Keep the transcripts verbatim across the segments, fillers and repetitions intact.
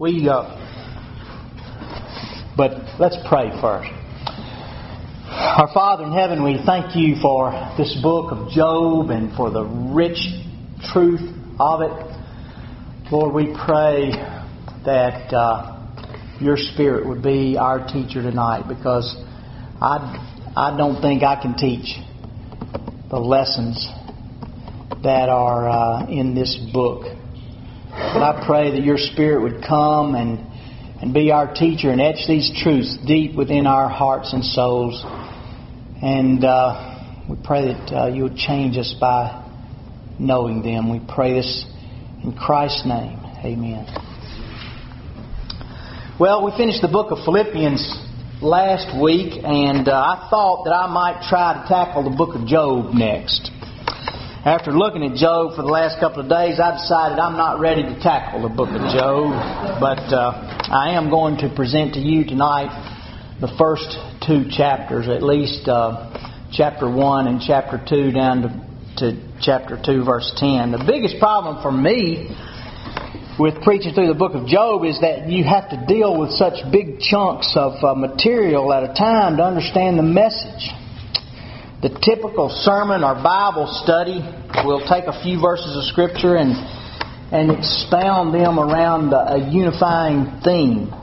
We, uh, but let's pray first. Our Father in heaven, we thank you for this book of Job and for the rich truth of it. Lord, we pray that uh, your Spirit would be our teacher tonight, because I, I don't think I can teach the lessons that are uh, in this book. But I pray that your Spirit would come and, and be our teacher and etch these truths deep within our hearts and souls. And uh, we pray that uh, you would change us by knowing them. We pray this in Christ's name. Amen. Well, we finished the book of Philippians last week, and uh, I thought that I might try to tackle the book of Job next. After looking at Job for the last couple of days, I decided I'm not ready to tackle the book of Job, but uh, I am going to present to you tonight the first two chapters, at least uh, chapter one and chapter two down to, to chapter two, verse ten. The biggest problem for me with preaching through the book of Job is that you have to deal with such big chunks of uh, material at a time to understand the message. The typical sermon or Bible study will take a few verses of Scripture and and expound them around a unifying theme.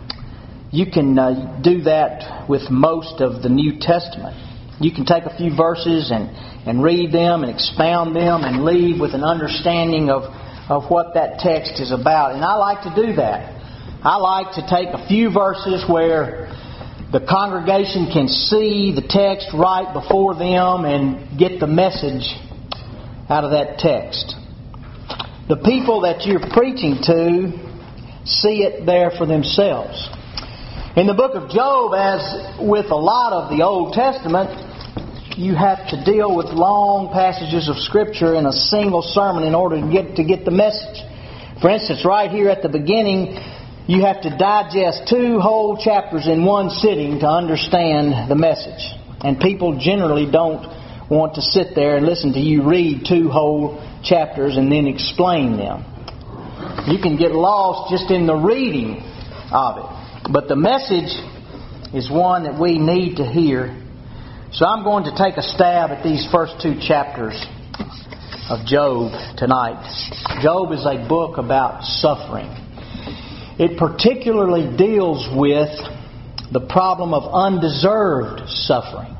You can uh, do that with most of the New Testament. You can take a few verses and, and read them and expound them and leave with an understanding of, of what that text is about. And I like to do that. I like to take a few verses where the congregation can see the text right before them and get the message out of that text. The people that you're preaching to see it there for themselves. In the book of Job, as with a lot of the Old Testament, you have to deal with long passages of Scripture in a single sermon in order to get to get the message. For instance, right here at the beginning, you have to digest two whole chapters in one sitting to understand the message. And people generally don't want to sit there and listen to you read two whole chapters and then explain them. You can get lost just in the reading of it. But the message is one that we need to hear. So I'm going to take a stab at these first two chapters of Job tonight. Job is a book about suffering. It particularly deals with the problem of undeserved suffering.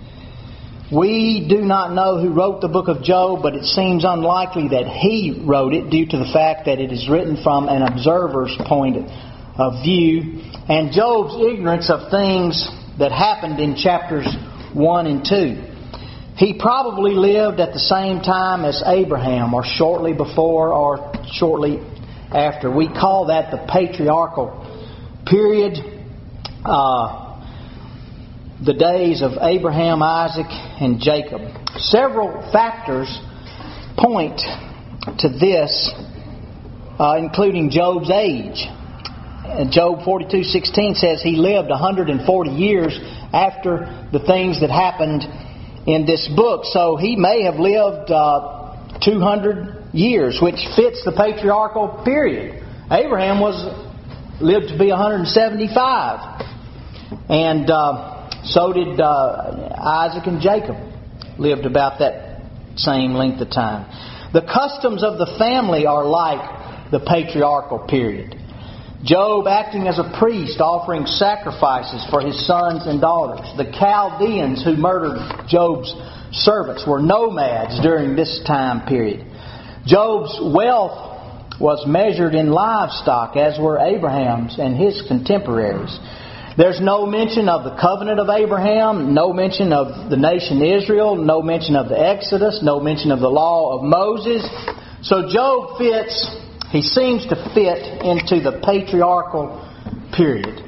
We do not know who wrote the book of Job, but it seems unlikely that he wrote it due to the fact that it is written from an observer's point of view, and Job's ignorance of things that happened in chapters one and two. He probably lived at the same time as Abraham, or shortly before or shortly after. We call that the patriarchal period. Uh, the days of Abraham, Isaac, and Jacob. Several factors point to this, uh, including Job's age. Job forty-two sixteen says he lived one hundred forty years after the things that happened in this book. So he may have lived uh, two hundred years, which fits the patriarchal period. Abraham was lived to be one hundred seventy-five, and uh, so did uh, Isaac and Jacob lived about that same length of time. The customs of the family are like the patriarchal period. Job acting as a priest, offering sacrifices for his sons and daughters. The Chaldeans who murdered Job's servants were nomads during this time period. Job's wealth was measured in livestock, as were Abraham's and his contemporaries. There's no mention of the covenant of Abraham, no mention of the nation Israel, no mention of the Exodus, no mention of the law of Moses. So Job fits, he seems to fit into the patriarchal period.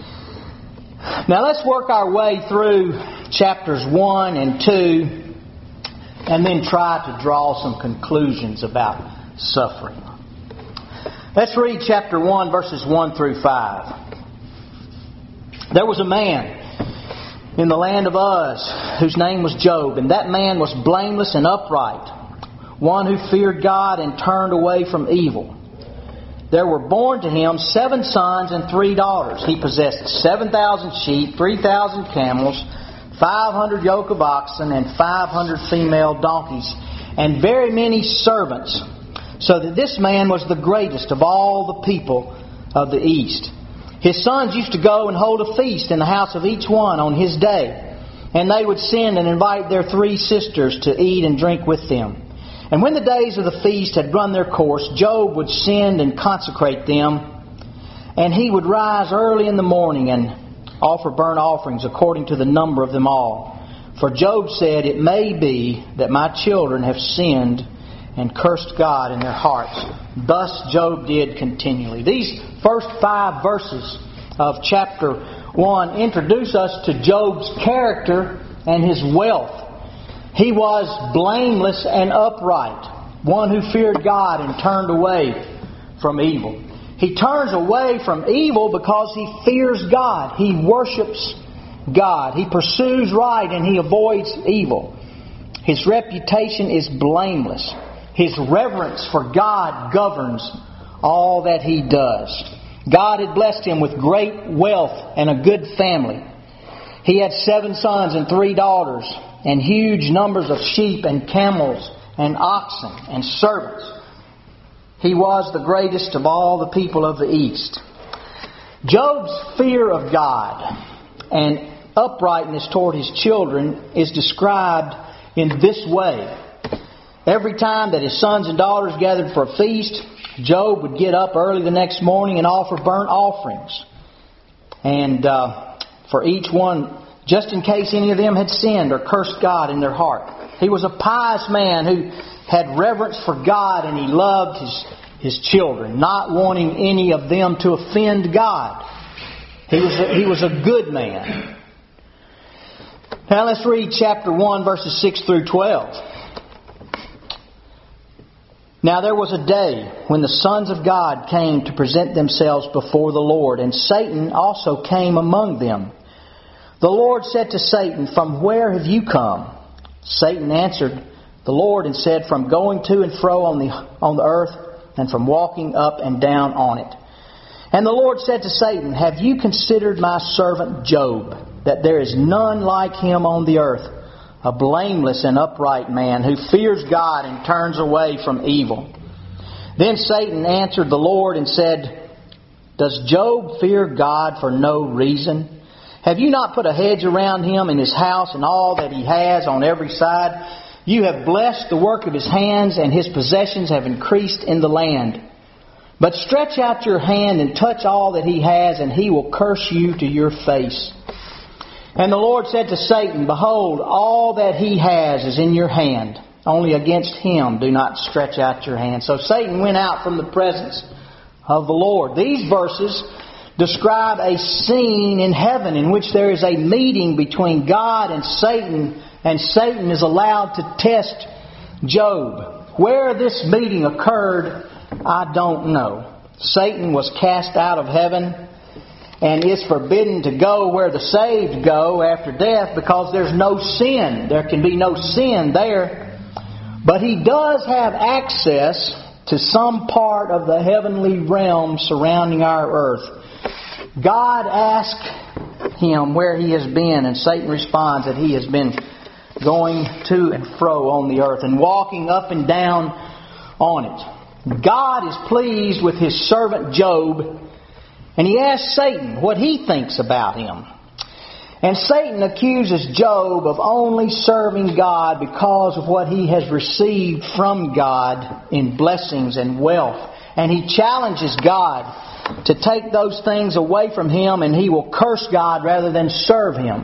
Now let's work our way through chapters one and two and then try to draw some conclusions about suffering. Let's read chapter one, verses one through five. There was a man in the land of Uz whose name was Job, and that man was blameless and upright, one who feared God and turned away from evil. there were born to him seven sons and three daughters. He possessed seven thousand sheep, three thousand camels, five hundred yoke of oxen, and five hundred female donkeys, and very many servants, so that this man was the greatest of all the people of the East. His sons used to go and hold a feast in the house of each one on his day. And they would send and invite their three sisters to eat and drink with them. And when the days of the feast had run their course, Job would send and consecrate them. And he would rise early in the morning and offer burnt offerings according to the number of them all. For Job said, "It may be that my children have sinned and cursed God in their hearts." Thus Job did continually. These first five verses of chapter one introduce us to Job's character and his wealth. He was blameless and upright, one who feared God and turned away from evil. He turns away from evil because he fears God. He worships God. He pursues right and he avoids evil. His reputation is blameless. His reverence for God governs all that he does. God had blessed him with great wealth and a good family. He had seven sons and three daughters, and huge numbers of sheep and camels and oxen and servants. He was the greatest of all the people of the East. Job's fear of God and uprightness toward his children is described in this way. Every time that his sons and daughters gathered for a feast, Job would get up early the next morning and offer burnt offerings. And uh, for each one, just in case any of them had sinned or cursed God in their heart. He was a pious man who had reverence for God, and he loved his, his children, not wanting any of them to offend God. He was a, he was a good man. Now let's read chapter one, verses six through twelve. Now there was a day when the sons of God came to present themselves before the Lord, and Satan also came among them. The Lord said to Satan, "From where have you come?" Satan answered the Lord and said, "From going to and fro on the on the earth, and from walking up and down on it." And the Lord said to Satan, "Have you considered my servant Job, that there is none like him on the earth, a blameless and upright man who fears God and turns away from evil?" Then Satan answered the Lord and said, "Does Job fear God for no reason? Have you not put a hedge around him and his house and all that he has on every side? You have blessed the work of his hands, and his possessions have increased in the land. But stretch out your hand and touch all that he has, and he will curse you to your face." And the Lord said to Satan, "Behold, all that he has is in your hand. Only against him do not stretch out your hand." So Satan went out from the presence of the Lord. These verses describe a scene in heaven in which there is a meeting between God and Satan, and Satan is allowed to test Job. Where this meeting occurred, I don't know. Satan was cast out of heaven and is forbidden to go where the saved go after death, because there's no sin. There can be no sin there. But he does have access to some part of the heavenly realm surrounding our earth. God asked him where he has been, and Satan responds that he has been going to and fro on the earth and walking up and down on it. God is pleased with his servant Job, and he asks Satan what he thinks about him. And Satan accuses Job of only serving God because of what he has received from God in blessings and wealth. And he challenges God to take those things away from him, and he will curse God rather than serve him.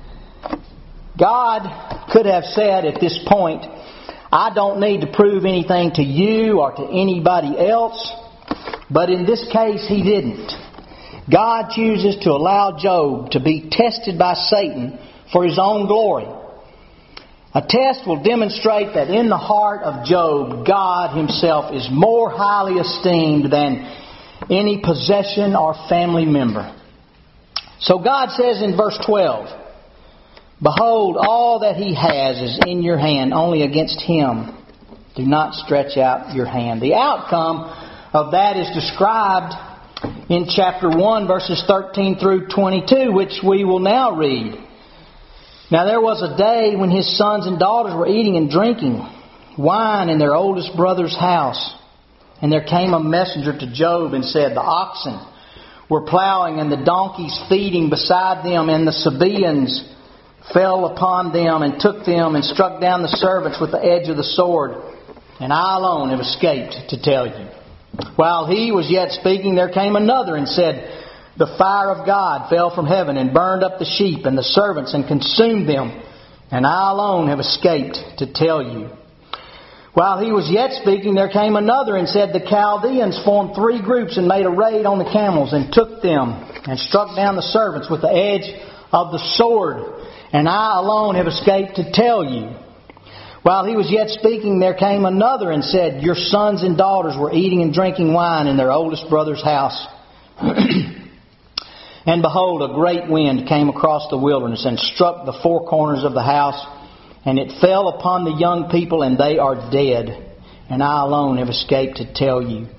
God could have said at this point, "I don't need to prove anything to you or to anybody else." But in this case, he didn't. God chooses to allow Job to be tested by Satan for his own glory. A test will demonstrate that in the heart of Job, God himself is more highly esteemed than any possession or family member. So God says in verse twelve, "Behold, all that he has is in your hand. Only against him do not stretch out your hand." The outcome of that is described in chapter one, verses thirteen through twenty-two, which we will now read. Now there was a day when his sons and daughters were eating and drinking wine in their oldest brother's house. And there came a messenger to Job and said, the oxen were plowing and the donkeys feeding beside them, and the Sabaeans fell upon them and took them and struck down the servants with the edge of the sword. And I alone have escaped to tell you. While he was yet speaking, there came another and said, the fire of God fell from heaven and burned up the sheep and the servants and consumed them. And I alone have escaped to tell you. While he was yet speaking, there came another and said, the Chaldeans formed three groups and made a raid on the camels and took them and struck down the servants with the edge of the sword. And I alone have escaped to tell you. While he was yet speaking, there came another and said, your sons and daughters were eating and drinking wine in their oldest brother's house. And behold, a great wind came across the wilderness and struck the four corners of the house. And it fell upon the young people, and they are dead. And I alone have escaped to tell you.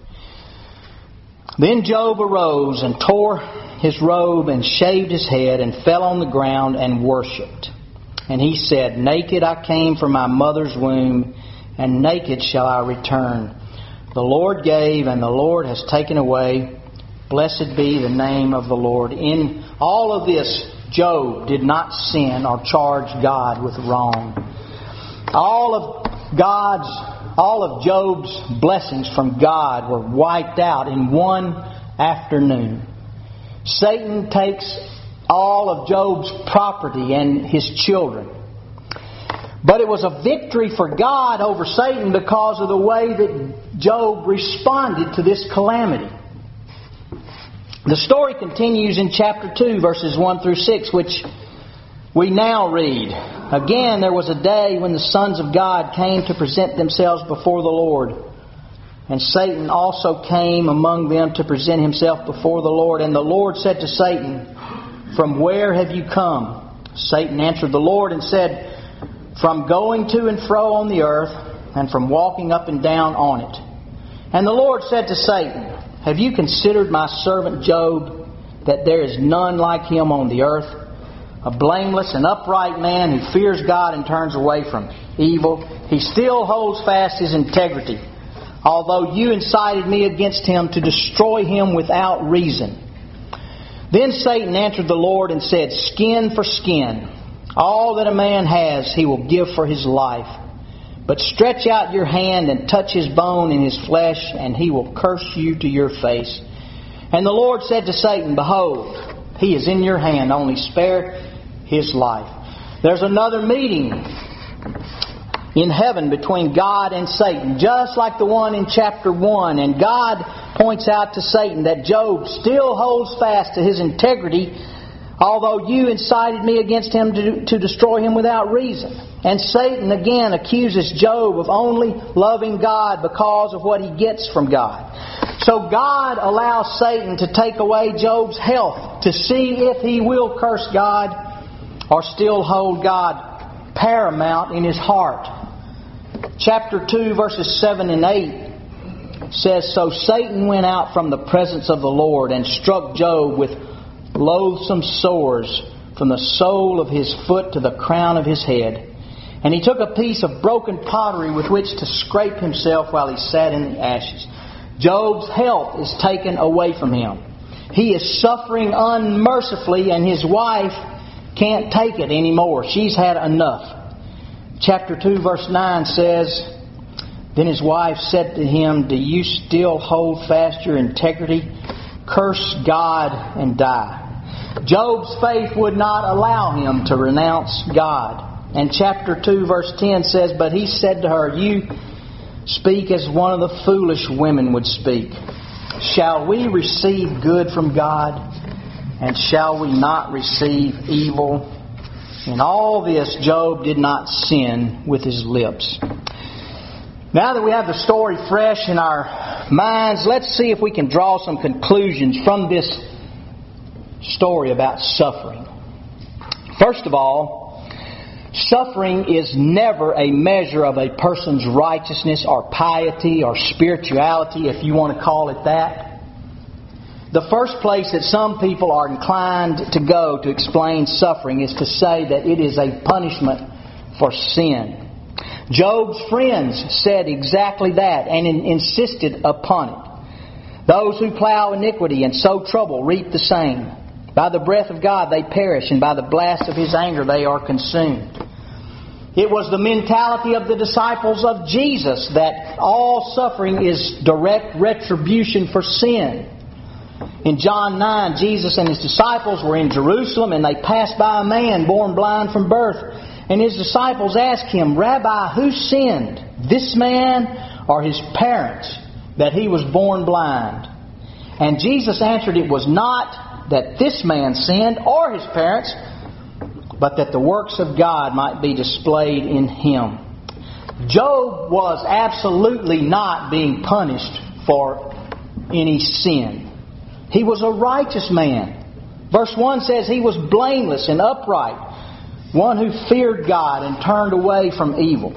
Then Job arose and tore his robe and shaved his head and fell on the ground and worshipped. And he said, naked I came from my mother's womb, and naked shall I return. The Lord gave, and the Lord has taken away. Blessed be the name of the Lord. In all of this, Job did not sin or charge God with wrong. All of God's, all of Job's blessings from God were wiped out in one afternoon. Satan takes all of Job's property and his children. But it was a victory for God over Satan because of the way that Job responded to this calamity. The story continues in chapter two, verses one through six, which we now read. Again, there was a day when the sons of God came to present themselves before the Lord. And Satan also came among them to present himself before the Lord. And the Lord said to Satan, from where have you come? Satan answered the Lord and said, from going to and fro on the earth, and from walking up and down on it. And the Lord said to Satan, have you considered my servant Job, that there is none like him on the earth? A blameless and upright man who fears God and turns away from evil. He still holds fast his integrity, although you incited me against him to destroy him without reason. Then Satan answered the Lord and said, skin for skin. All that a man has he will give for his life. But stretch out your hand and touch his bone and his flesh, and he will curse you to your face. And the Lord said to Satan, behold, he is in your hand, only spare his life. There's another meeting in heaven between God and Satan, just like the one in chapter one. And God points out to Satan that Job still holds fast to his integrity, although you incited me against him to, to destroy him without reason. And Satan again accuses Job of only loving God because of what he gets from God. So God allows Satan to take away Job's health to see if he will curse God or still hold God paramount in his heart. Chapter two, verses seven and eight says, so Satan went out from the presence of the Lord and struck Job with loathsome sores from the sole of his foot to the crown of his head. And he took a piece of broken pottery with which to scrape himself while he sat in the ashes. Job's health is taken away from him. He is suffering unmercifully, and his wife can't take it anymore. She's had enough. Chapter two, verse nine says, then his wife said to him, do you still hold fast your integrity? Curse God and die. Job's faith would not allow him to renounce God. And chapter two, verse ten says, but he said to her, you speak as one of the foolish women would speak. Shall we receive good from God, and shall we not receive evil? In all this, Job did not sin with his lips. Now that we have the story fresh in our minds, let's see if we can draw some conclusions from this story about suffering. First of all, Suffering is never a measure of a person's righteousness or piety or spirituality, if you want to call it that. The first place that some people are inclined to go to explain suffering is to say that it is a punishment for sin. Job's friends said exactly that and in- insisted upon it. Those who plow iniquity and sow trouble reap the same. By the breath of God they perish, and by the blast of His anger they are consumed. It was the mentality of the disciples of Jesus that all suffering is direct retribution for sin. In John nine, Jesus and His disciples were in Jerusalem, and they passed by a man born blind from birth. And His disciples asked Him, "Rabbi, who sinned, this man or his parents, that he was born blind?" And Jesus answered, "It was not that this man sinned or his parents, but that the works of God might be displayed in him." Job was absolutely not being punished for any sin. He was a righteous man. Verse one says he was blameless and upright, one who feared God and turned away from evil.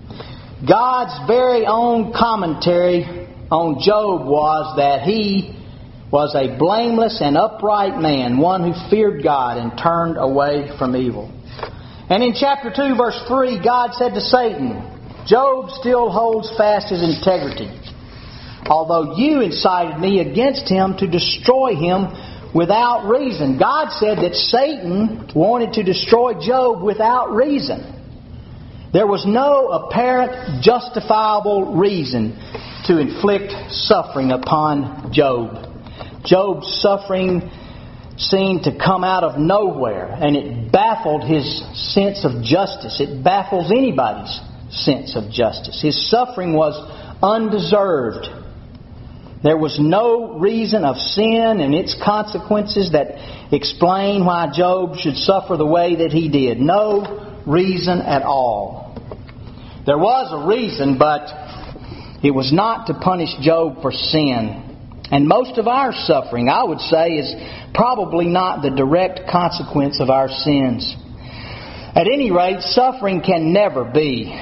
God's very own commentary on Job was that he was a blameless and upright man, one who feared God and turned away from evil. And in chapter two, verse three, God said to Satan, "Job still holds fast his integrity, although you incited me against him to destroy him without reason." God said that Satan wanted to destroy Job without reason. There was no apparent justifiable reason to inflict suffering upon Job. Job's suffering seemed to come out of nowhere, and it baffled his sense of justice. It baffles anybody's sense of justice. His suffering was undeserved. There was no reason of sin and its consequences that explain why Job should suffer the way that he did. No reason at all. There was a reason, but it was not to punish Job for sin. And most of our suffering, I would say, is probably not the direct consequence of our sins. At any rate, suffering can never be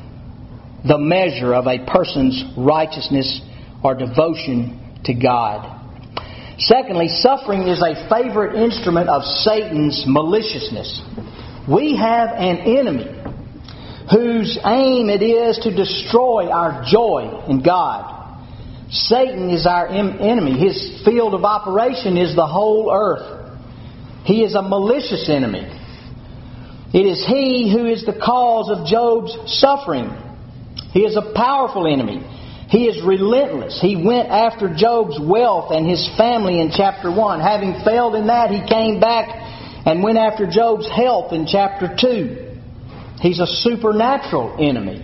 the measure of a person's righteousness or devotion to God. Secondly, suffering is a favorite instrument of Satan's maliciousness. We have an enemy whose aim it is to destroy our joy in God. Satan is our enemy. His field of operation is the whole earth. He is a malicious enemy. It is he who is the cause of Job's suffering. He is a powerful enemy. He is relentless. He went after Job's wealth and his family in chapter one. Having failed in that, he came back and went after Job's health in chapter two. He's a supernatural enemy.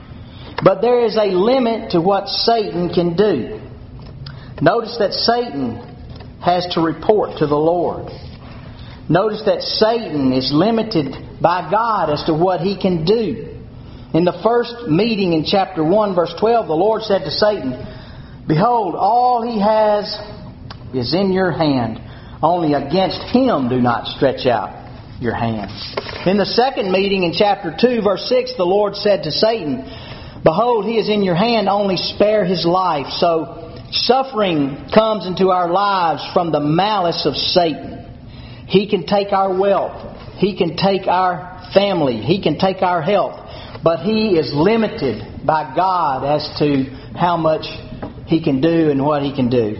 But there is a limit to what Satan can do. Notice that Satan has to report to the Lord. Notice that Satan is limited by God as to what he can do. In the first meeting in chapter one, verse twelve, the Lord said to Satan, "Behold, all he has is in your hand. Only against him do not stretch out your hand." In the second meeting in chapter two, verse six, the Lord said to Satan, "Behold, he is in your hand, only spare his life." So suffering comes into our lives from the malice of Satan. He can take our wealth. He can take our family. He can take our health. But he is limited by God as to how much he can do and what he can do.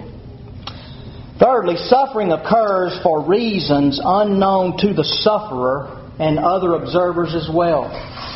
Thirdly, suffering occurs for reasons unknown to the sufferer and other observers as well.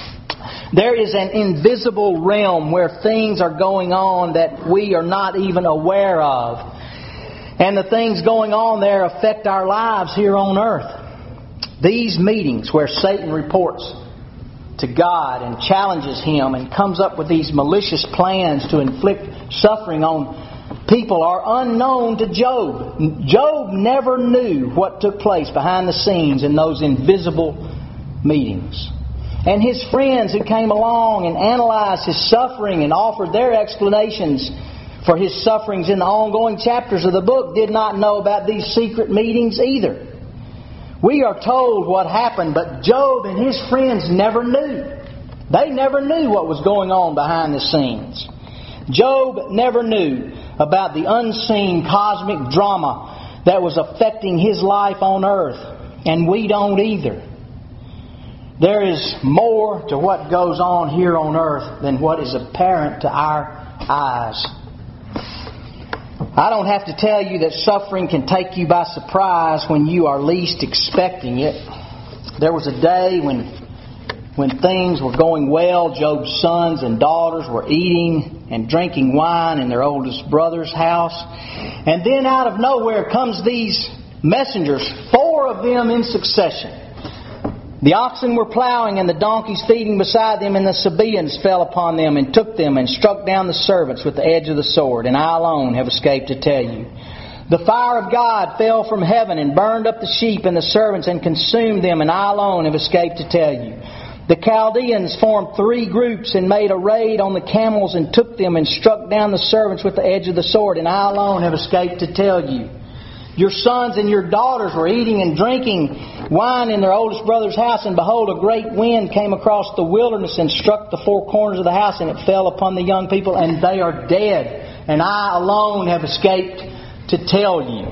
There is an invisible realm where things are going on that we are not even aware of. And the things going on there affect our lives here on earth. These meetings where Satan reports to God and challenges Him and comes up with these malicious plans to inflict suffering on people are unknown to Job. Job never knew what took place behind the scenes in those invisible meetings. And his friends who came along and analyzed his suffering and offered their explanations for his sufferings in the ongoing chapters of the book did not know about these secret meetings either. We are told what happened, but Job and his friends never knew. They never knew what was going on behind the scenes. Job never knew about the unseen cosmic drama that was affecting his life on earth, and we don't either. There is more to what goes on here on earth than what is apparent to our eyes. I don't have to tell you that suffering can take you by surprise when you are least expecting it. There was a day when when things were going well. Job's sons and daughters were eating and drinking wine in their oldest brother's house. And then out of nowhere comes these messengers, four of them in succession. The oxen were plowing and the donkeys feeding beside them, and the Sabaeans fell upon them and took them and struck down the servants with the edge of the sword. And I alone have escaped to tell you. The fire of God fell from heaven and burned up the sheep and the servants and consumed them, and I alone have escaped to tell you. The Chaldeans formed three groups and made a raid on the camels and took them and struck down the servants with the edge of the sword, and I alone have escaped to tell you. Your sons and your daughters were eating and drinking wine in their oldest brother's house, and behold, a great wind came across the wilderness and struck the four corners of the house, and it fell upon the young people, and they are dead. And I alone have escaped to tell you.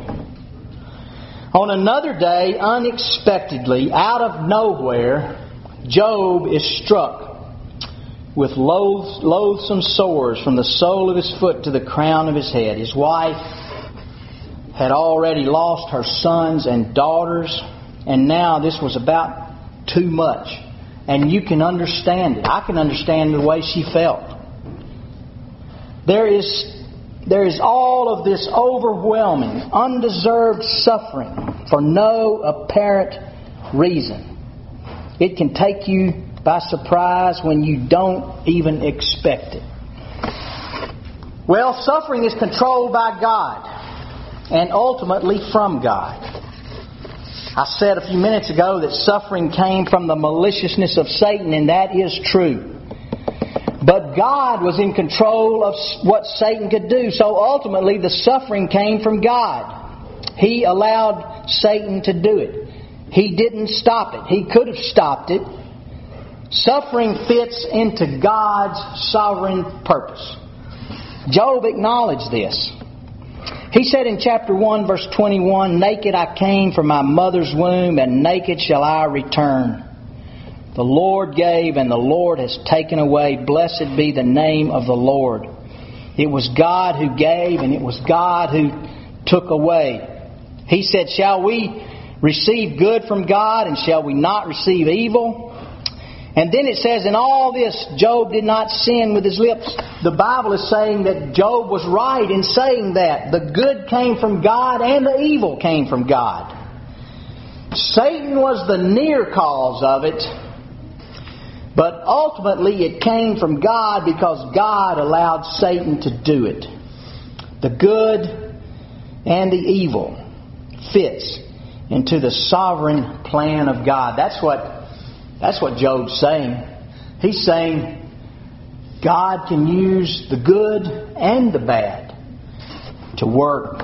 On another day, unexpectedly, out of nowhere, Job is struck with loath, loathsome sores from the sole of his foot to the crown of his head. His wife had already lost her sons and daughters, and now this was about too much. And you can understand it. I can understand the way she felt. There is, there is all of this overwhelming, undeserved suffering for no apparent reason. It can take you by surprise when you don't even expect it. Well, suffering is controlled by God, and ultimately from God. I said a few minutes ago that suffering came from the maliciousness of Satan, and that is true. But God was in control of what Satan could do, so ultimately the suffering came from God. He allowed Satan to do it. He didn't stop it. He could have stopped it. Suffering fits into God's sovereign purpose. Job acknowledged this. He said in chapter one, verse twenty-one, "Naked I came from my mother's womb, and naked shall I return. The Lord gave, and the Lord has taken away. Blessed be the name of the Lord." It was God who gave, and it was God who took away. He said, "Shall we receive good from God, and shall we not receive evil?" And then it says, in all this, Job did not sin with his lips. The Bible is saying that Job was right in saying that. The good came from God and the evil came from God. Satan was the near cause of it, but ultimately it came from God because God allowed Satan to do it. The good and the evil fits into the sovereign plan of God. That's what That's what Job's saying. He's saying God can use the good and the bad to work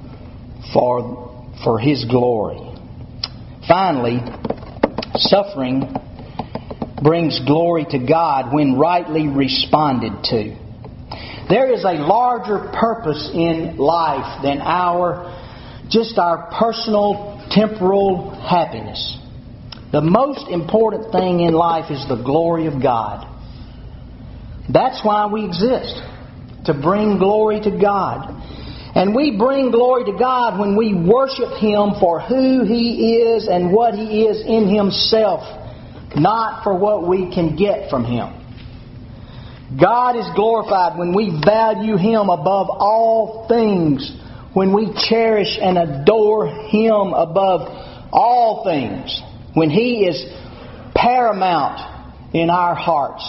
for, for His glory. Finally, suffering brings glory to God when rightly responded to. There is a larger purpose in life than our just our personal temporal happiness. The most important thing in life is the glory of God. That's why we exist, to bring glory to God. And we bring glory to God when we worship Him for who He is and what He is in Himself, not for what we can get from Him. God is glorified when we value Him above all things, when we cherish and adore Him above all things, when He is paramount in our hearts.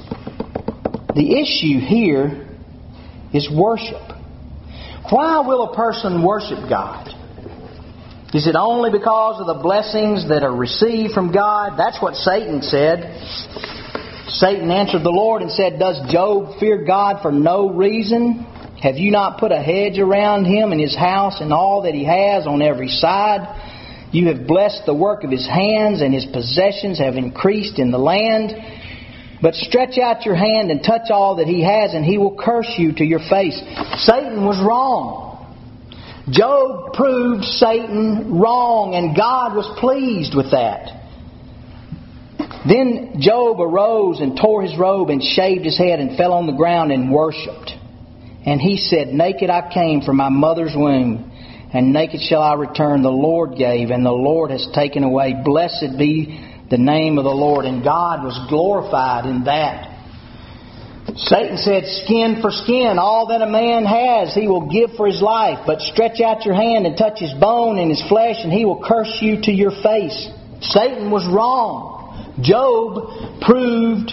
The issue here is worship. Why will a person worship God? Is it only because of the blessings that are received from God? That's what Satan said. Satan answered the Lord and said, "Does Job fear God for no reason? Have you not put a hedge around him and his house and all that he has on every side? You have blessed the work of his hands, and his possessions have increased in the land. But stretch out your hand and touch all that he has, and he will curse you to your face. Satan was wrong. Job proved Satan wrong, and God was pleased with that. Then Job arose and tore his robe and shaved his head and fell on the ground and worshipped. And he said, Naked I came from my mother's womb, and naked shall I return. The Lord gave, and the Lord has taken away. Blessed be the name of the Lord. And God was glorified in that. Satan said, Skin for skin, all that a man has, he will give for his life. But stretch out your hand and touch his bone and his flesh, and he will curse you to your face. Satan was wrong. Job proved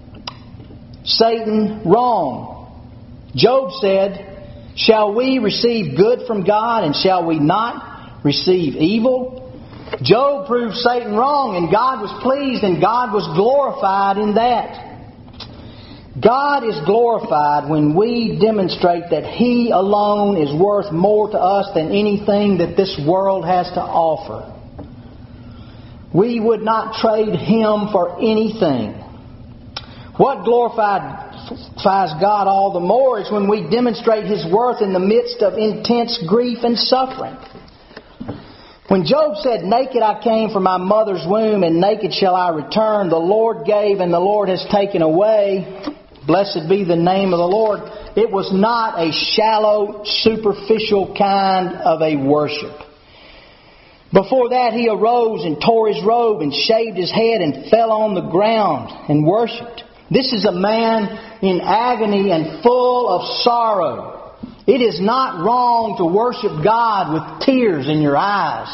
Satan wrong. Job said, Shall we receive good from God, and shall we not receive evil? Job proved Satan wrong, and God was pleased, and God was glorified in that. God is glorified when we demonstrate that He alone is worth more to us than anything that this world has to offer. We would not trade Him for anything. What glorifies God all the more is when we demonstrate His worth in the midst of intense grief and suffering. When Job said, Naked I came from my mother's womb, and naked shall I return, the Lord gave and the Lord has taken away. Blessed be the name of the Lord. It was not a shallow, superficial kind of a worship. Before that, he arose and tore his robe and shaved his head and fell on the ground and worshipped. This is a man in agony and full of sorrow. It is not wrong to worship God with tears in your eyes.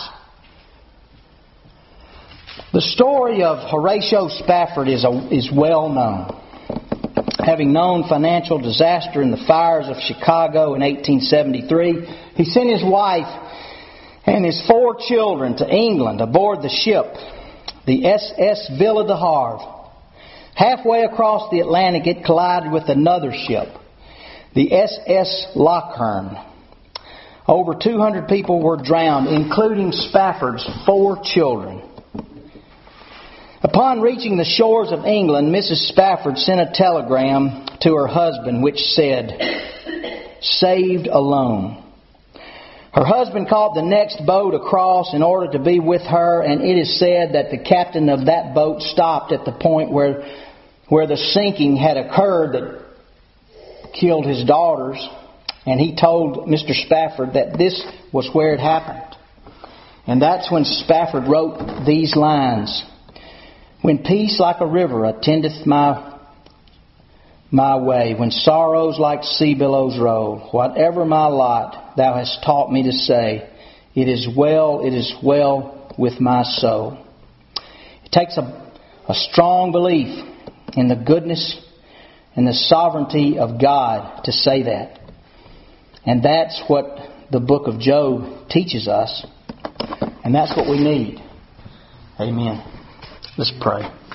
The story of Horatio Spafford is, a, is well known. Having known financial disaster in the fires of Chicago in eighteen seventy-three, he sent his wife and his four children to England aboard the ship, the S S Villa de Havre. Halfway across the Atlantic, it collided with another ship, the S S Lochern. Over two hundred people were drowned, including Spafford's four children. Upon reaching the shores of England, Missus Spafford sent a telegram to her husband which said, Saved alone. Her husband caught the next boat across in order to be with her, and it is said that the captain of that boat stopped at the point where, where the sinking had occurred that killed his daughters, and he told Mister Spafford that this was where it happened. And that's when Spafford wrote these lines. When peace like a river attendeth my my way, when sorrows like sea billows roll, whatever my lot, thou hast taught me to say, it is well, it is well with my soul. It takes a, a strong belief in the goodness and the sovereignty of God to say that. And that's what the book of Job teaches us. And that's what we need. Amen. Let's pray.